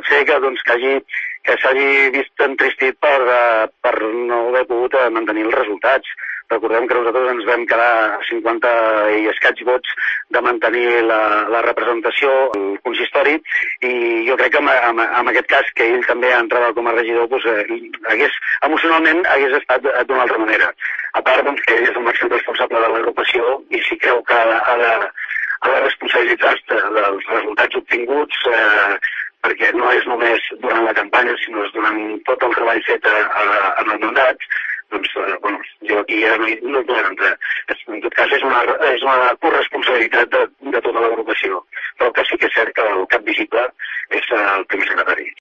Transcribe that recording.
ser que s'hagi vist entristit per no haver pogut mantenir els resultats. Recordem que nosaltres ens vam quedar a 50 i escaig vots de mantenir la representació al consistori, i jo crec que en aquest cas, que ell també entrava com a regidor, emocionalment hagués estat d'una altra manera. A part que ell és el màxim responsable de l'agrupació i si creu que ha de responsabilitzar-se dels resultats obtinguts, perquè no és només durant la campanya, sinó és durant tot el treball fet en el mandat, doncs, jo aquí ja no hi podem entrar. En tot cas, és una corresponsabilitat de tota l'agrupació, però que sí que és cert que el cap visible és el primer secretari.